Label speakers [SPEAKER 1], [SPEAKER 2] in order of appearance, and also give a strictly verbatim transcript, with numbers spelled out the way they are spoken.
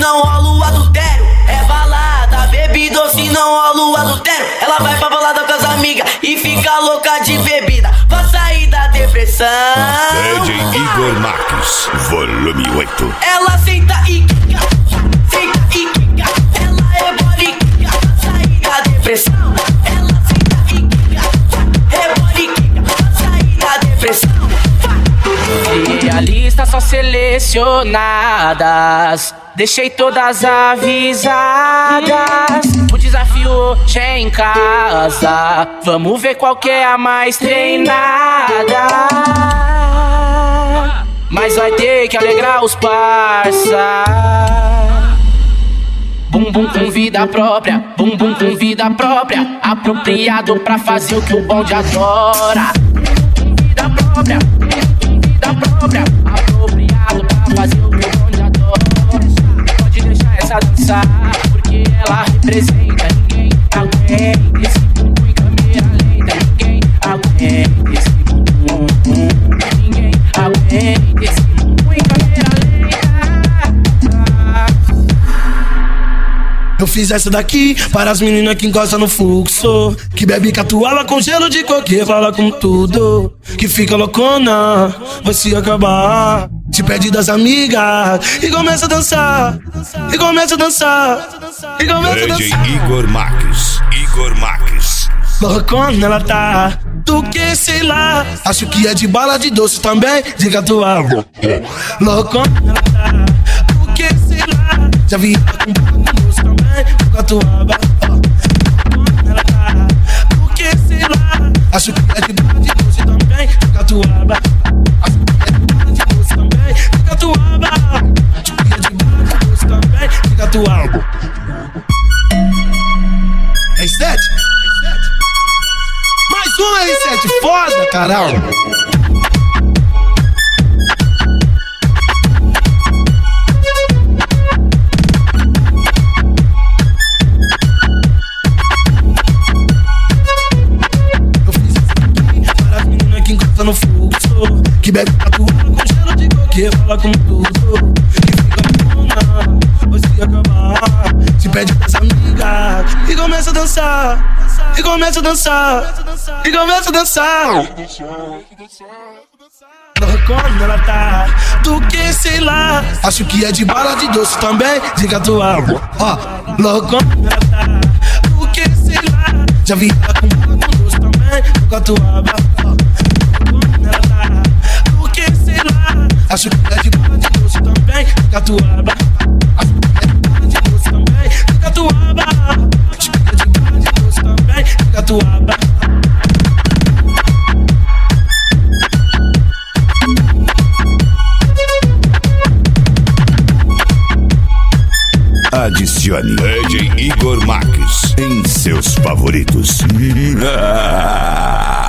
[SPEAKER 1] não rola o adultério. É balada, bebida, se não rola o adultério. Ela vai pra balada com as amigas e fica louca de bebida pra sair da depressão.
[SPEAKER 2] D J Igor Marques, volume oito.
[SPEAKER 1] Ela senta e quica, senta e quica. Ela é bola e quica pra sair da depressão. Ela senta e quica, rebola e quica pra sair da depressão.
[SPEAKER 3] E a lista só selecionadas, deixei todas avisadas. O desafio hoje é em casa, vamos ver qual que é a mais treinada. Mas vai ter que alegrar os parça. Bum bum com vida própria, bum bum com vida própria, apropriado pra fazer o que o bonde adora. Vida própria, vida própria, apropriado pra fazer o que o bonde adora. Pode deixar essa dançar, porque ela representa. Ninguém aguenta esse bumbum em câmera lenta. Ninguém aguenta esse bumbum. Ninguém aguenta esse bumbum em câmera lenta.
[SPEAKER 4] Eu fiz essa daqui para as meninas que encostam no fluxo, que bebe catuaba com gelo de coquê, fala com tudo, que fica loucona, vai se acabar. Se pede das amigas e começa a dançar, e começa a dançar, e começa a dançar.
[SPEAKER 2] D J Igor Marques, Igor Marques.
[SPEAKER 4] Loucona ela tá, do que sei lá, acho que é de bala de doce também, de catuaba. Loucona ela tá, do que sei lá, já vi ela com bala de doce também, de catuaba. Loucona ela tá, do que sei lá, acho que é de bala de doce também, de catuaba. Acho que é de bala de doce também, de catuaba. Acho que é de bala de doce também, de catuaba. R sete? Mais um R sete, foda, caralho. Eu fiz isso aqui para as meninas que encostam no fluxo, que bebe catuaba com gelo de coquê, fala com tudo, que fica loucona, vai se acabar. Se pede pras amigas e começa a dançar, e começa a dançar, e começa a dançar. Loucona ela tá, do que sei lá, acho que é de bala de doce também, de catuaba. Ó, loucona ela tá, do que sei lá, já vi ela com bala com doce também, de catuaba. Loucona ela tá, do que sei lá, acho que é de bala de doce também, de catuaba. Acho que é de bala de doce também, de catuaba. Acho que é de bala de doce também, de catuaba.
[SPEAKER 2] Adicione D J Igor Marques em seus favoritos.